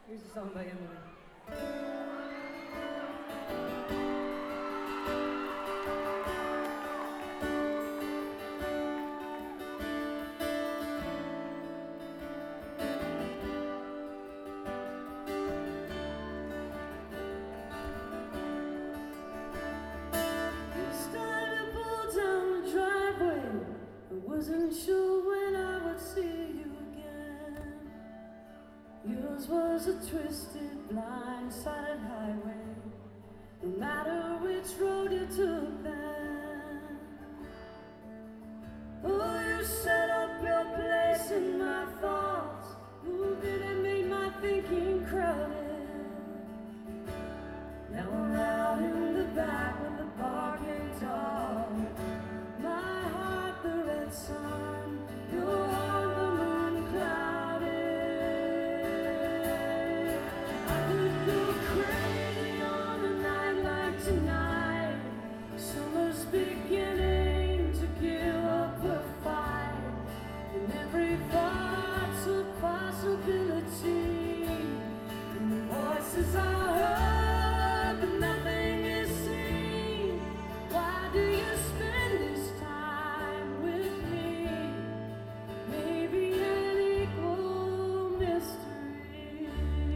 Here's a song by Emily. Wasn't sure when I would see you again. Yours was a twisted, blind-sided highway, no matter which road you took then. Oh, you set up your place in my thoughts, moved it and made my thinking crowded. Now I'm out in the back with the barking dog. My heart, the red sun, your heart, the moon clouded. I could go crazy on a night like tonight. Summer's beginning to give up a fight, and every thought's a possibility. And the voices I heard, but nothing is seen. Why do you spend this time with me? Maybe an equal mystery.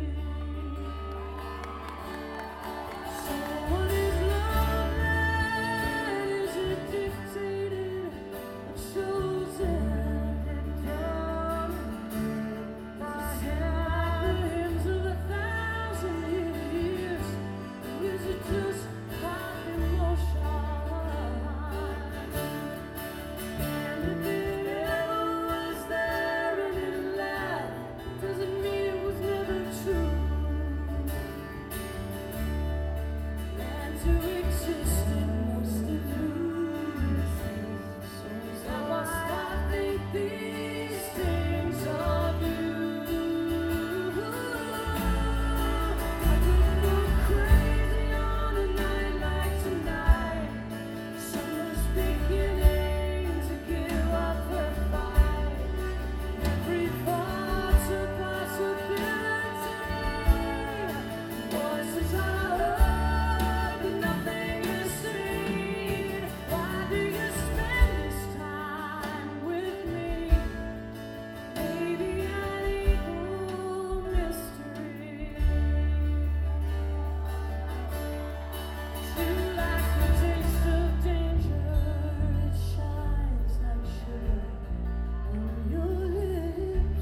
So what is love then? Is it dictated or chosen and done by hymns of 1,000 years? Or is it just hot emotion? And if it ever was there and it left, doesn't mean it was never true. And to exist it must have used. So is that why I think these things of you? I could go crazy on a night like tonight. Summer's beginning to give up her fight. Every thought's a possibility. Voices I heard, but nothing is seen. Why do you spend this time with me? Maybe an equal mystery. You like the taste of danger, it shines like sugar on your lips.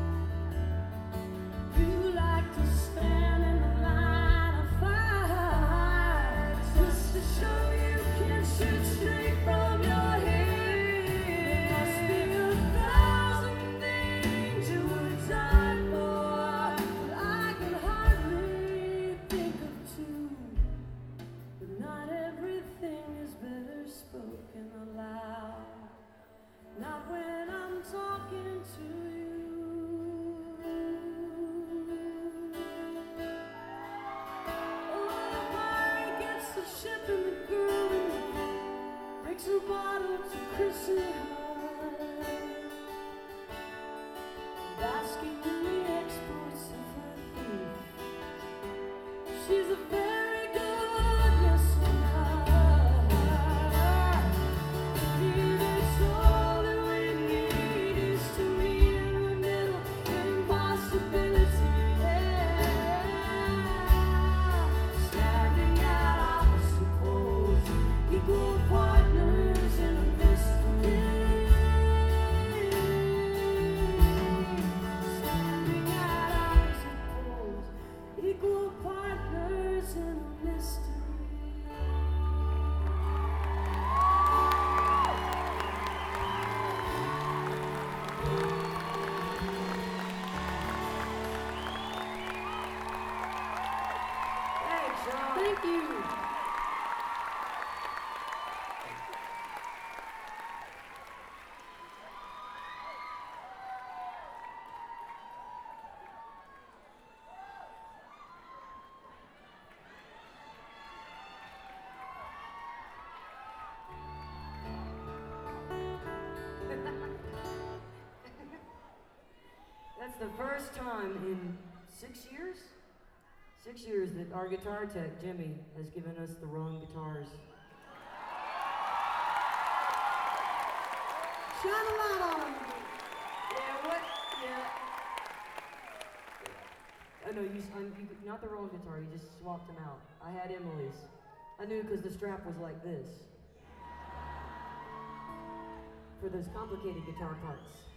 You like to stand in the line of fire, just to show you can shoot straight from your hip. Must be 1,000 things you would die for, but I can hardly think of two. But not everything is better spoken aloud. Not when I'm talking to you. Oh, the pirate gets the ship and the girl in it, breaks her bottle to christen her, basking in the exploits of her thief. She's a very good listener. Maybe that's all that we need is to meet in the middle, impossibility. Standing at opposite poles, equal partners in a mystery. Standing at opposite poles, equal partners in a mystery. Thanks, y'all. Thank you. That's the first time in 6 years? 6 years that our guitar tech, Jimmy, has given us the wrong guitars. Shine a light on him. Yeah, what? Yeah. Oh no, you not the wrong guitar, you just swapped them out. I had Emily's. I knew because the strap was like this. For those complicated guitar parts.